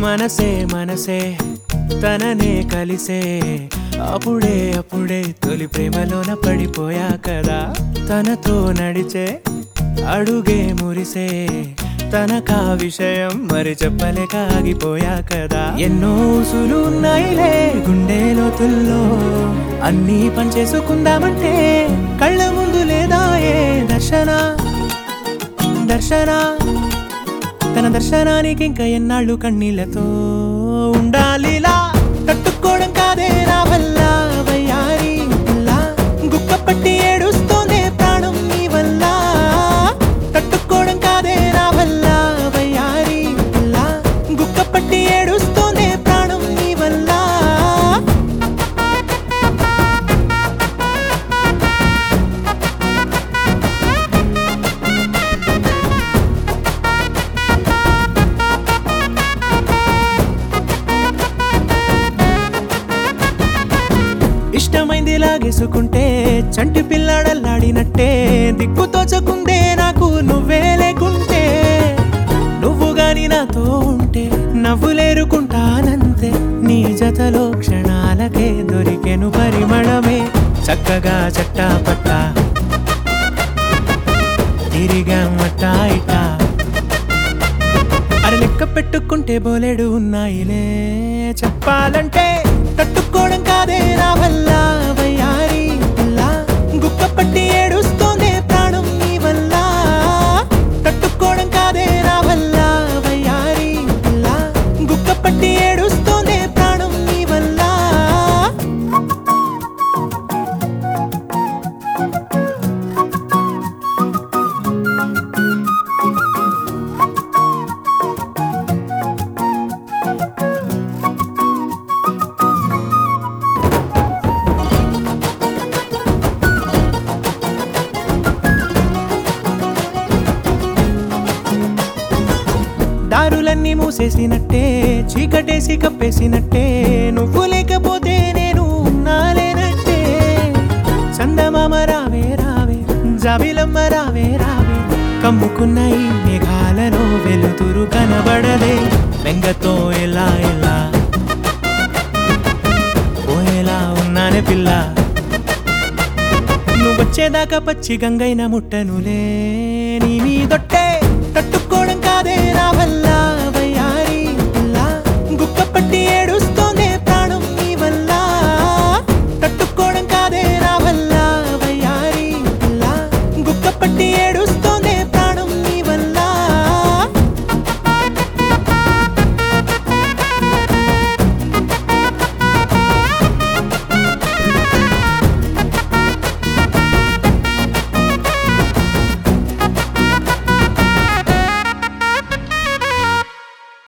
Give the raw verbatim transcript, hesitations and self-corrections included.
మనసే మనసే తననే కలిసే అప్పుడే అప్పుడే తొలి ప్రేమలోన పడిపోయా కదా తనతో నడిచే అడుగే మురిసే తనకా విషయం మరి చెప్పలేక ఆగిపోయా కదా ఎన్నో ఊసులు ఉన్నాయిలే గుండె లోతుల్లో అన్నీ పనిచేసుకుందామంటే కళ్ళ ముందు లేదా ఏ దర్శన దర్శన తన దర్శనానికి ఇంకా ఎన్నాళ్ళు కన్నీళ్లతో ఉండాలిలా తట్టుకోవడం కాదే నా వల్ల వయ్యారి పిల్ల గుక్క పట్టి ఏడుస్తోందే ప్రాణం నీ వల్ల తట్టుకోవడం కాదే నా వల్ల వయ్యారి పిల్ల గుక్క పట్టి ఏడుస్తోందే ప్రాణం నీ వల్ల ఇష్టమైంది లాగేసుకుంటే చంటి పిల్లాడల్లాడినట్టే దిక్కు తోచకుందే నాకు నువ్వే లేకుంటే నువ్వు గాని నాతో ఉంటే నవ్వులేరుకుంటానంతే నీ జతలో క్షణాలకే దొరికెను పరిమళమే చక్కగా చట్టా పట్టా తిరిగా మట్టా ఇటా అర లెక్క పెట్టుకుంటే బోలెడు ఉన్నాయిలే చెప్పాలంటే తట్టుకోవడం కాదే నా వల్ల వయ్యారి పిల్ల గుక్క పట్టి ఏడుస్తోందే ప్రాణం నీ వల్ల తట్టుకోవడం కాదే నా వల్ల వయ్యారి పిల్ల గుక్క పట్టి ఏడుస్తోందే ప్రాణం నీ వల్ల దారులన్నీ మూసేసినట్టే చీకటేసి కప్పేసినట్టే నువ్వు లేకపోతే నేను ఉన్నాలేనట్టే చందమామ రావే రావే జాబిలమ్మ రావే రావే కమ్ముకున్న ఈ మేఘాలలో వెలుతురు కనబడలే బెంగతో ఎలా ఎలా పోయేలా ఉన్నానే పిల్ల నువ్వొచ్చేదాకా పచ్చి గంగైన ముట్టనులే నీ మీదొట్టే తట్టుకోవడం కాదే నా వల్ల వయ్యారి పిల్ల గుక్క పట్టి ఏడుస్తోందే ప్రాణం నీ వల్ల తట్టుకోవడం కాదే నా వల్ల వయ్యారి పిల్ల గుక్క పట్టి ఏడు